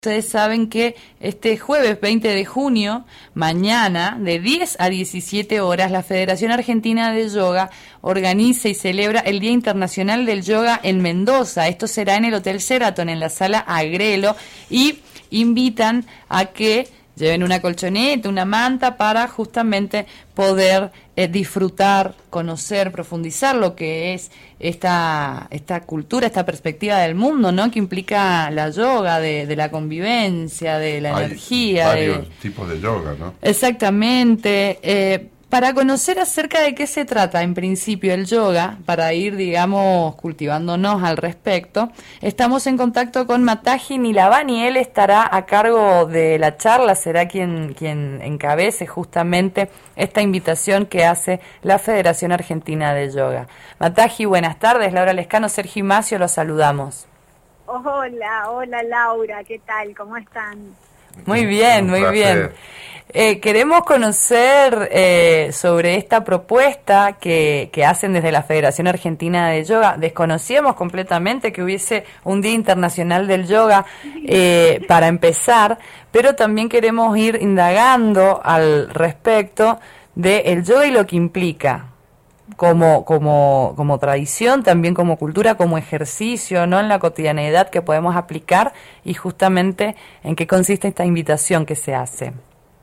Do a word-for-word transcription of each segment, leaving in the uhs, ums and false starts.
Ustedes saben que este jueves veinte de junio, mañana, de diez a diecisiete horas, la Federación Argentina de Yoga organiza y celebra el Día Internacional del Yoga en Mendoza. Esto será en el Hotel Sheraton, en la Sala Agrelo, y invitan a que lleven una colchoneta, una manta, para justamente poder eh, disfrutar, conocer, profundizar lo que es esta esta cultura, esta perspectiva del mundo, ¿no? Que implica la yoga, de, de la convivencia, de la Hay energía. varios de... tipos de yoga, ¿no? Exactamente. Eh, para conocer acerca de qué se trata, en principio, el yoga, para ir, digamos, cultivándonos al respecto, estamos en contacto con Mataji Nilavani. Él estará a cargo de la charla, será quien, quien encabece justamente esta invitación que hace la Federación Argentina de Yoga. Mataji, buenas tardes. Laura Lescano, Sergio Macio, los saludamos. Hola, hola Laura, ¿qué tal? ¿Cómo están? Muy bien, muy bien. Eh, queremos conocer eh, sobre esta propuesta que, que hacen desde la Federación Argentina de Yoga. Desconocíamos completamente que hubiese un Día Internacional del Yoga eh, para empezar, pero también queremos ir indagando al respecto del yoga y lo que implica como como como tradición, también como cultura, como ejercicio, ¿no? En la cotidianeidad que podemos aplicar, y justamente en qué consiste esta invitación que se hace.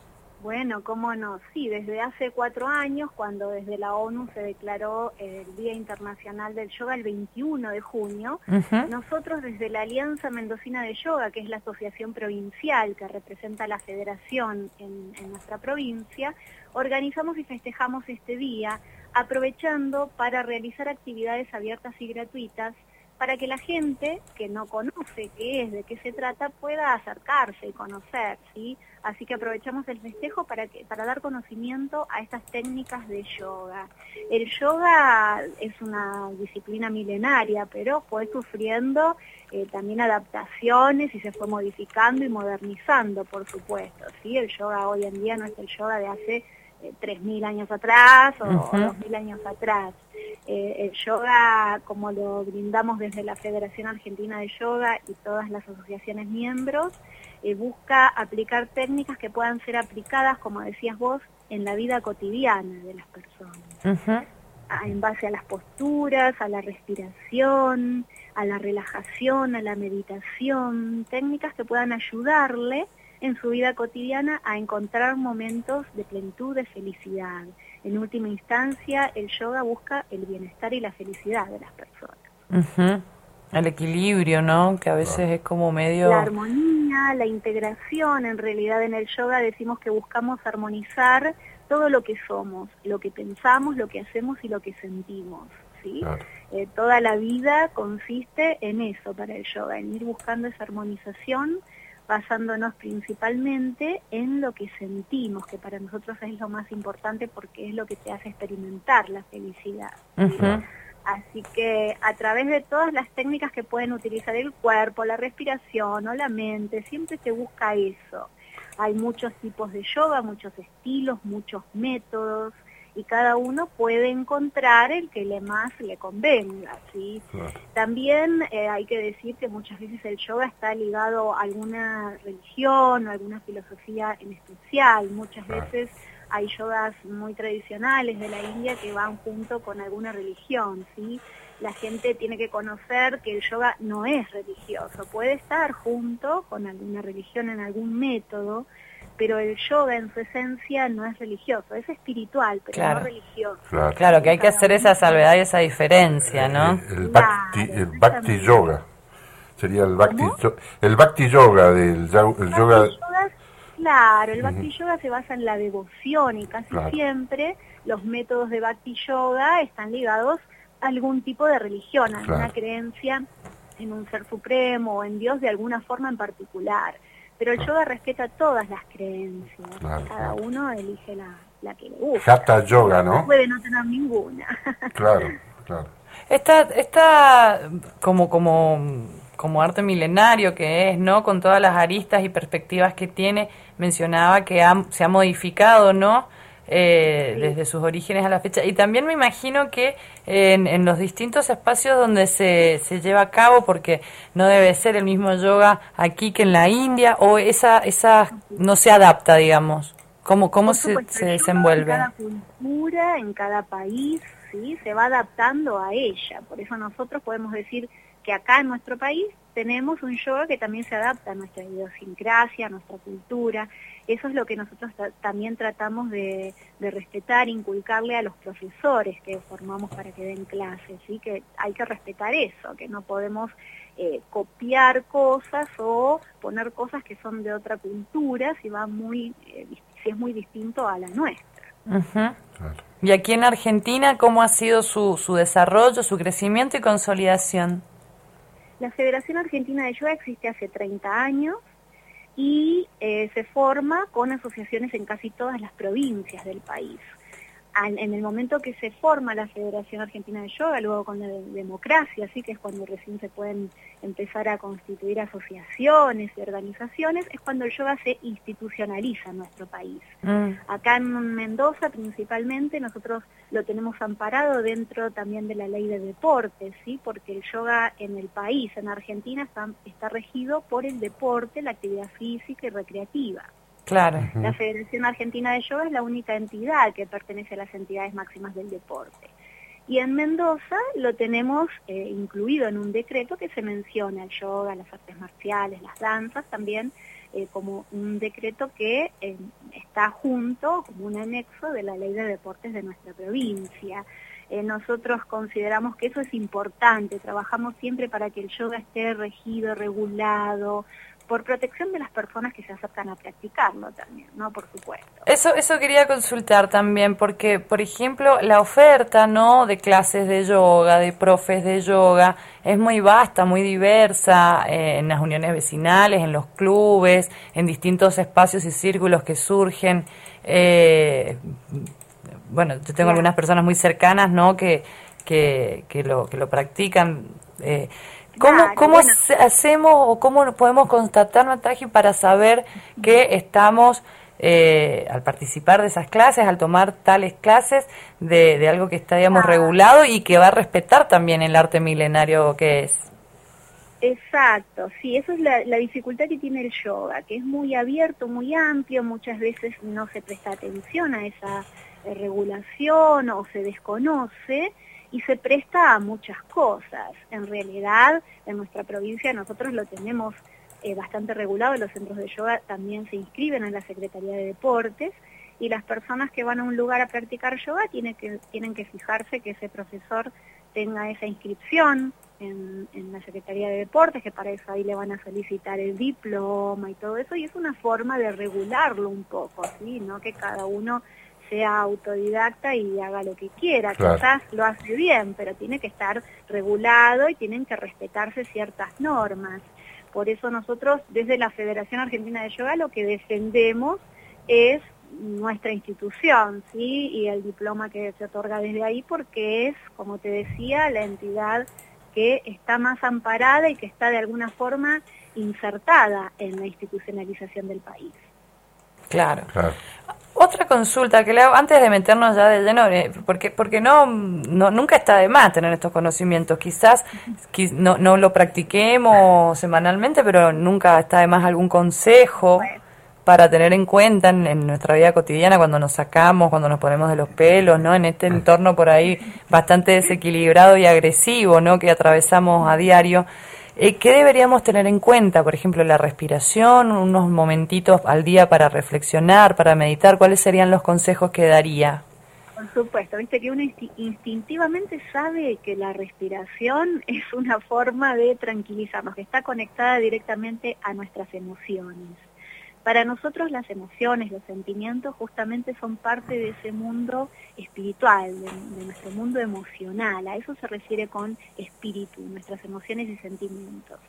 Bueno, cómo no, sí, desde hace cuatro años, cuando desde la ONU se declaró el Día Internacional del Yoga el veintiuno de junio, uh-huh. Nosotros desde la Alianza Mendocina de Yoga, que es la asociación provincial que representa a la federación en, en nuestra provincia, organizamos y festejamos este día, aprovechando para realizar actividades abiertas y gratuitas para que la gente que no conoce qué es, de qué se trata, pueda acercarse y conocer, ¿sí? Así que aprovechamos el festejo para que para dar conocimiento a estas técnicas de yoga. El yoga es una disciplina milenaria, pero fue sufriendo eh, también adaptaciones y se fue modificando y modernizando, por supuesto, ¿sí? El yoga hoy en día no es el yoga de hace eh, tres mil años atrás o, uh-huh. o dos mil años atrás. Eh, el yoga, como lo brindamos desde la Federación Argentina de Yoga y todas las asociaciones miembros, eh, busca aplicar técnicas que puedan ser aplicadas, como decías vos, en la vida cotidiana de las personas. Uh-huh. En base a las posturas, a la respiración, a la relajación, a la meditación, técnicas que puedan ayudarle en su vida cotidiana a encontrar momentos de plenitud, de felicidad. En última instancia, el yoga busca el bienestar y la felicidad de las personas. Uh-huh. El equilibrio, ¿no? Que a veces es como medio... La armonía, la integración. En realidad en el yoga decimos que buscamos armonizar todo lo que somos, lo que pensamos, lo que hacemos y lo que sentimos, ¿sí? Claro. Eh, toda la vida consiste en eso para el yoga, en ir buscando esa armonización, basándonos principalmente en lo que sentimos, que para nosotros es lo más importante porque es lo que te hace experimentar la felicidad. Uh-huh. Así que a través de todas las técnicas que pueden utilizar el cuerpo, la respiración o la mente, siempre se busca eso. Hay muchos tipos de yoga, muchos estilos, muchos métodos, y cada uno puede encontrar el que le más le convenga, ¿sí? Claro. También eh, hay que decir que muchas veces el yoga está ligado a alguna religión o alguna filosofía en especial. Muchas claro. veces hay yogas muy tradicionales de la India que van junto con alguna religión, ¿sí? La gente tiene que conocer que el yoga no es religioso, puede estar junto con alguna religión en algún método, pero el yoga en su esencia no es religioso, es espiritual, pero claro. no religioso. Claro, claro, que hay que hacer esa salvedad y esa diferencia, ¿no? El, el, bhakti, el bhakti yoga, sería el bhakti, el bhakti yoga del el yoga... yoga. Claro, el bhakti uh-huh. yoga se basa en la devoción y casi claro. siempre los métodos de bhakti yoga están ligados a algún tipo de religión, a alguna claro. creencia en un ser supremo o en Dios de alguna forma en particular. Pero el yoga respeta todas las creencias, claro, cada claro. uno elige la, la que le gusta. Hatha yoga, ¿no? No puede no tener ninguna. Claro, claro. Esta, esta como, como, como arte milenario que es, ¿no? Con todas las aristas y perspectivas que tiene, mencionaba que ha, se ha modificado, ¿no? eh, Sí. desde sus orígenes a la fecha. Y también me imagino que en, en los distintos espacios donde se, se lleva a cabo, porque no debe ser el mismo yoga aquí que en la India, o esa, esa no se adapta, digamos. ¿Cómo, cómo Por se, supuesto, se el yoga desenvuelve? en cada cultura, en cada país, ¿sí? Se va adaptando a ella. Por eso nosotros podemos decir que acá en nuestro país tenemos un yoga que también se adapta a nuestra idiosincrasia, a nuestra cultura. Eso es lo que nosotros ta- también tratamos de, de respetar, inculcarle a los profesores que formamos para que den clases, ¿sí? Que hay que respetar eso, que no podemos eh, copiar cosas o poner cosas que son de otra cultura si va muy, eh, si es muy distinto a la nuestra. Ujú. Claro. Y aquí en Argentina, ¿cómo ha sido su, su desarrollo, su crecimiento y consolidación? La Federación Argentina de Yoga existe hace treinta años y eh, se forma con asociaciones en casi todas las provincias del país. Al, en el momento que se forma la Federación Argentina de Yoga, luego con la de- democracia, así que es cuando recién se pueden empezar a constituir asociaciones y organizaciones, es cuando el yoga se institucionaliza en nuestro país. Mm, Acá en Mendoza principalmente nosotros lo tenemos amparado dentro también de la ley de deportes, ¿sí? Porque el yoga en el país, en Argentina, está, está regido por el deporte, la actividad física y recreativa. claro. La Federación Argentina de Yoga es la única entidad que pertenece a las entidades máximas del deporte. Y en Mendoza lo tenemos eh, incluido en un decreto que se menciona el yoga, las artes marciales, las danzas también, eh, como un decreto que eh, está junto, como un anexo de la ley de deportes de nuestra provincia. Eh, nosotros consideramos que eso es importante, trabajamos siempre para que el yoga esté regido, regulado, por protección de las personas que se acercan a practicarlo también, ¿no? Por supuesto. Eso, eso quería consultar también, porque, por ejemplo, la oferta, ¿no?, de clases de yoga, de profes de yoga, es muy vasta, muy diversa, eh, en las uniones vecinales, en los clubes, en distintos espacios y círculos que surgen. Eh, bueno, yo tengo Claro. algunas personas muy cercanas, ¿no?, que, que, que, lo, que lo practican. Eh, ¿Cómo, Claro, cómo bueno. se- hacemos o cómo podemos constatar, Nataji, para saber que estamos, eh, al participar de esas clases, al tomar tales clases, de, de algo que está, digamos, Ah. regulado y que va a respetar también el arte milenario que es? Exacto, sí, eso es la, la dificultad que tiene el yoga, que es muy abierto, muy amplio, muchas veces no se presta atención a esa eh, regulación o se desconoce y se presta a muchas cosas. En realidad, en nuestra provincia nosotros lo tenemos eh, bastante regulado, los centros de yoga también se inscriben en la Secretaría de Deportes y las personas que van a un lugar a practicar yoga tienen que, tienen que fijarse que ese profesor tenga esa inscripción en, en la Secretaría de Deportes, que para eso ahí le van a solicitar el diploma y todo eso, y es una forma de regularlo un poco, ¿sí? No que cada uno sea autodidacta y haga lo que quiera, Claro. quizás lo hace bien, pero tiene que estar regulado y tienen que respetarse ciertas normas. Por eso nosotros desde la Federación Argentina de Yoga lo que defendemos es nuestra institución, ¿sí? Y el diploma que se otorga desde ahí, porque es, como te decía, la entidad que está más amparada y que está de alguna forma insertada en la institucionalización del país. Claro. Claro. Otra consulta que le hago, antes de meternos ya de lleno, eh, porque porque no, no nunca está de más tener estos conocimientos. Quizás qui- no, no lo practiquemos semanalmente, pero nunca está de más algún consejo para tener en cuenta en, en nuestra vida cotidiana, cuando nos sacamos, cuando nos ponemos de los pelos, ¿no? En este entorno por ahí bastante desequilibrado y agresivo, ¿no?, que atravesamos a diario. Eh, ¿Qué deberíamos tener en cuenta? Por ejemplo, la respiración, unos momentitos al día para reflexionar, para meditar. ¿Cuáles serían los consejos que daría? Por supuesto, viste que uno insti- instintivamente sabe que la respiración es una forma de tranquilizarnos, que está conectada directamente a nuestras emociones. Para nosotros las emociones, los sentimientos justamente son parte de ese mundo espiritual, de, de nuestro mundo emocional. A eso se refiere con espíritu, nuestras emociones y sentimientos.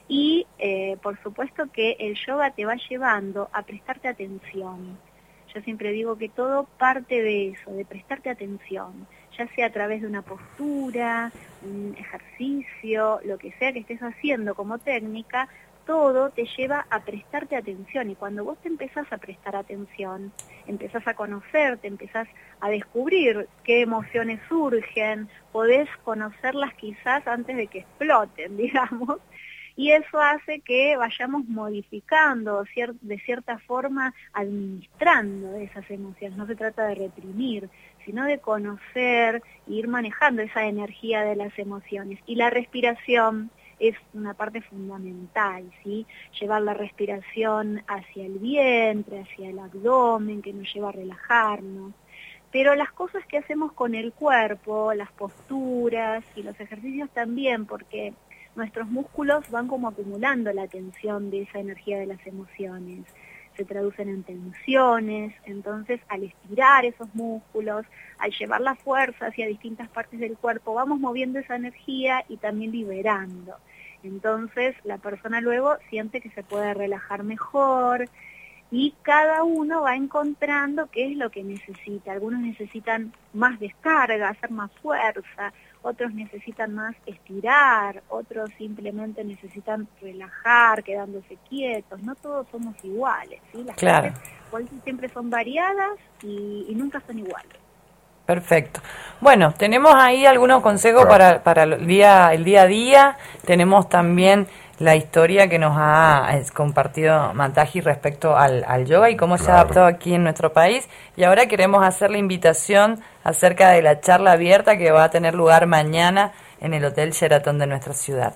Y eh, por supuesto que el yoga te va llevando a prestarte atención. Yo siempre digo que todo parte de eso, de prestarte atención, ya sea a través de una postura, un ejercicio, lo que sea que estés haciendo como técnica. todo te lleva a prestarte atención, y cuando vos te empezás a prestar atención, empezás a conocerte, empezás a descubrir qué emociones surgen, podés conocerlas quizás antes de que exploten, digamos, y eso hace que vayamos modificando, de cierta forma, administrando esas emociones. No se trata de reprimir, sino de conocer e ir manejando esa energía de las emociones. Y la respiración es una parte fundamental, ¿sí? Llevar la respiración hacia el vientre, hacia el abdomen, que nos lleva a relajarnos. Pero las cosas que hacemos con el cuerpo, las posturas y los ejercicios también, porque nuestros músculos van como acumulando la tensión de esa energía de las emociones, se traducen en tensiones, entonces al estirar esos músculos, al llevar la fuerza hacia distintas partes del cuerpo, vamos moviendo esa energía y también liberando. Entonces la persona luego siente que se puede relajar mejor, y cada uno va encontrando qué es lo que necesita. Algunos necesitan más descarga, hacer más fuerza, otros necesitan más estirar, otros simplemente necesitan relajar, quedándose quietos. No todos somos iguales, ¿sí? Las claro. clases siempre son variadas y, y nunca son iguales. Perfecto. Bueno, tenemos ahí algunos consejos para, para el día, el día a día. Tenemos también la historia que nos ha compartido Mataji respecto al, al yoga y cómo claro. se ha adaptado aquí en nuestro país. Y ahora queremos hacer la invitación acerca de la charla abierta que va a tener lugar mañana en el Hotel Sheraton de nuestra ciudad.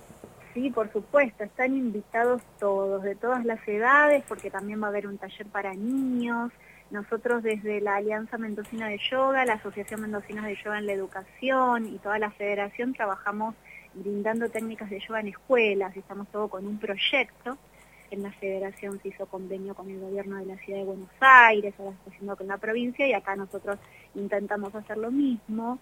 Sí, por supuesto, están invitados todos, de todas las edades, porque también va a haber un taller para niños. Nosotros desde la Alianza Mendocina de Yoga, la Asociación Mendocina de Yoga en la Educación y toda la federación trabajamos brindando técnicas de yoga en escuelas, y estamos todo con un proyecto. En la federación se hizo convenio con el gobierno de la ciudad de Buenos Aires, ahora está haciendo con la provincia, y acá nosotros intentamos hacer lo mismo.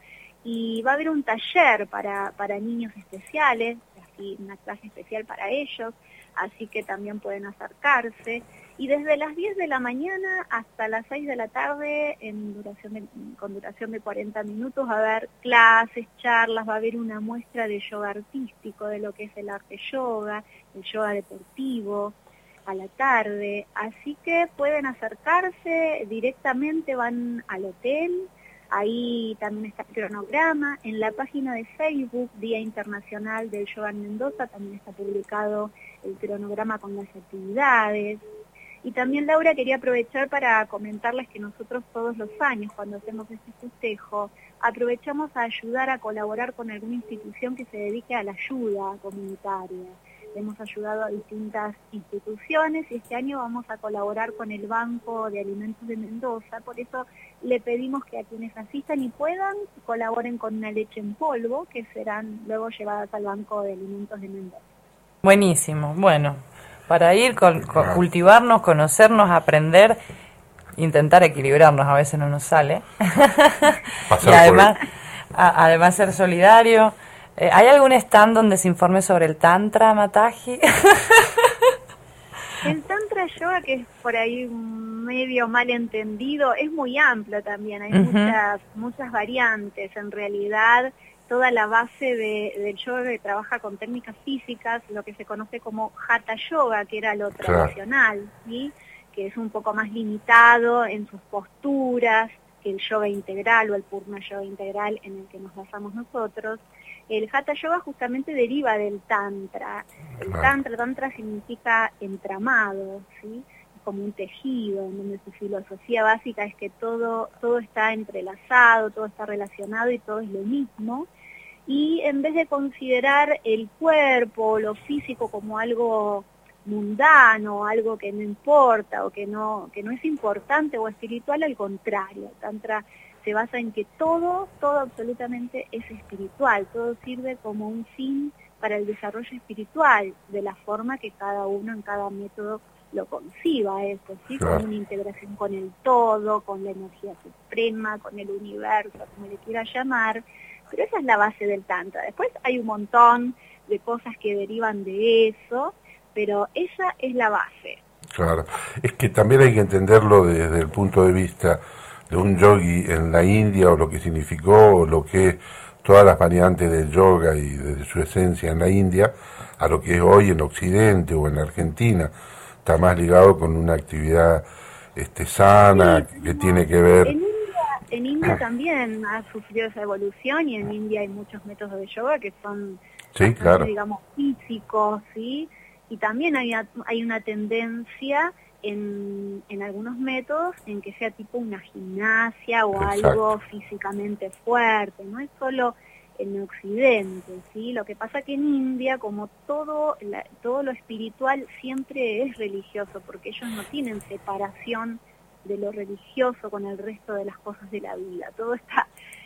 Y va a haber un taller para, para niños especiales, así una clase especial para ellos, así que también pueden acercarse. Y desde las diez de la mañana hasta las seis de la tarde, en duración de, con duración de cuarenta minutos, va a haber clases, charlas, va a haber una muestra de yoga artístico, de lo que es el arte yoga, el yoga deportivo, a la tarde. Así que pueden acercarse directamente, van al hotel, ahí también está el cronograma. En la página de Facebook, Día Internacional del Yoga en Mendoza, también está publicado el cronograma con las actividades. Y también, Laura, quería aprovechar para comentarles que nosotros todos los años, cuando hacemos este festejo, aprovechamos a ayudar, a colaborar con alguna institución que se dedique a la ayuda comunitaria. Hemos ayudado a distintas instituciones y este año vamos a colaborar con el Banco de Alimentos de Mendoza. Por eso le pedimos que a quienes asistan y puedan, colaboren con una leche en polvo, que serán luego llevadas al Banco de Alimentos de Mendoza. Buenísimo, bueno. Para ir, con, con, cultivarnos, conocernos, aprender, intentar equilibrarnos, a veces no nos sale. Y además, a, además ser solidario. Eh, ¿Hay algún stand donde se informe sobre el Tantra, Mataji? El Tantra Yoga, que es por ahí medio mal entendido, es muy amplio también, hay uh-huh. muchas, muchas variantes. En realidad, toda la base de, del yoga que trabaja con técnicas físicas, lo que se conoce como Hatha Yoga, que era lo tradicional, ¿sí? Que es un poco más limitado en sus posturas que el yoga integral o el Purna Yoga integral en el que nos basamos nosotros. El Hatha Yoga justamente deriva del Tantra. El Tantra, Tantra significa entramado, ¿sí? Como un tejido, en donde su filosofía básica es que todo, todo está entrelazado, todo está relacionado y todo es lo mismo. Y en vez de considerar el cuerpo, lo físico como algo mundano, algo que no importa o que no, que no es importante o espiritual, al contrario, el Tantra se basa en que todo, todo absolutamente es espiritual, todo sirve como un fin para el desarrollo espiritual, de la forma que cada uno en cada método lo conciba eso, ¿sí? Claro. Con una integración con el todo, con la energía suprema, con el universo, como le quiera llamar, pero esa es la base del Tantra. Después hay un montón de cosas que derivan de eso, pero esa es la base. Claro, es que también hay que entenderlo desde el punto de vista de un yogi en la India, o lo que significó, o lo que todas las variantes del yoga y de su esencia en la India a lo que es hoy en Occidente o en Argentina. Está más ligado con una actividad este, sana, sí, que no, tiene que ver... En India, en India también ha sufrido esa evolución, y en India hay muchos métodos de yoga que son, sí, bastante, claro, digamos, físicos, ¿sí? Y también hay una, hay una tendencia en, en algunos métodos en que sea tipo una gimnasia o exacto, algo físicamente fuerte, no es solo en Occidente, ¿sí? Lo que pasa que en India, como todo, la, todo lo espiritual siempre es religioso, porque ellos no tienen separación de lo religioso con el resto de las cosas de la vida, todo está,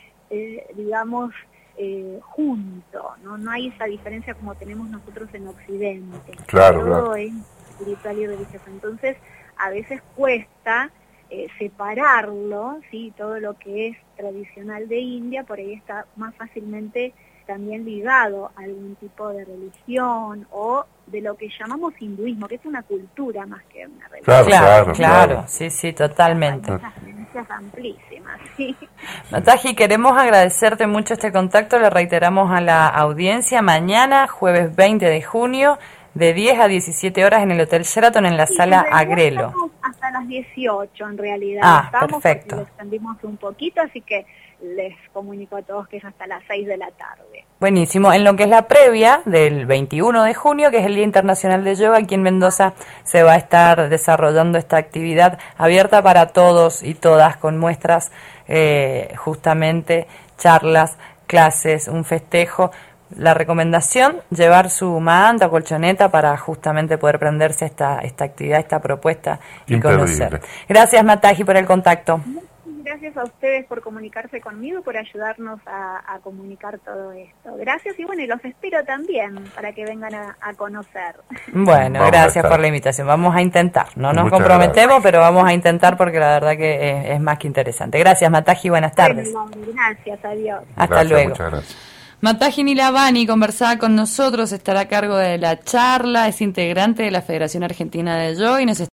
eh, digamos, eh, junto, ¿no? No hay esa diferencia como tenemos nosotros en Occidente, claro, todo claro, es espiritual y religioso, entonces a veces cuesta eh, separarlo, ¿sí? Todo lo que es tradicional de India, por ahí está más fácilmente también ligado a algún tipo de religión o de lo que llamamos hinduismo, que es una cultura más que una religión. Claro, claro, claro, claro, claro. sí, sí, totalmente. Hay muchas creencias amplísimas, sí. Mataji, queremos agradecerte mucho este contacto, le reiteramos a la audiencia, mañana, jueves veinte de junio, de diez a diecisiete horas en el Hotel Sheraton, en la sí, sala en Agrelo. Hasta las dieciocho, en realidad. Ah, Estamos, perfecto. Lo extendimos un poquito, así que les comunico a todos que es hasta las seis de la tarde. Buenísimo. En lo que es la previa del veintiuno de junio, que es el Día Internacional de Yoga, aquí en Mendoza se va a estar desarrollando esta actividad abierta para todos y todas, con muestras, eh, justamente, charlas, clases, un festejo. La recomendación, llevar su manta, colchoneta, para justamente poder prenderse esta, esta actividad, esta propuesta y conocer. Gracias, Mataji, por el contacto. Gracias a ustedes por comunicarse conmigo, por ayudarnos a, a comunicar todo esto. Gracias, y bueno, y los espero también para que vengan a, a conocer. Bueno, vamos, gracias por la invitación. Vamos a intentar. No nos Muchas comprometemos, gracias, pero vamos a intentar porque la verdad que es, es más que interesante. Gracias, Mataji, buenas tardes. Bueno, gracias, adiós. Hasta gracias, luego. Muchas gracias. Mataji Nilavani conversaba con nosotros, estará a cargo de la charla, es integrante de la Federación Argentina de Yoga y nos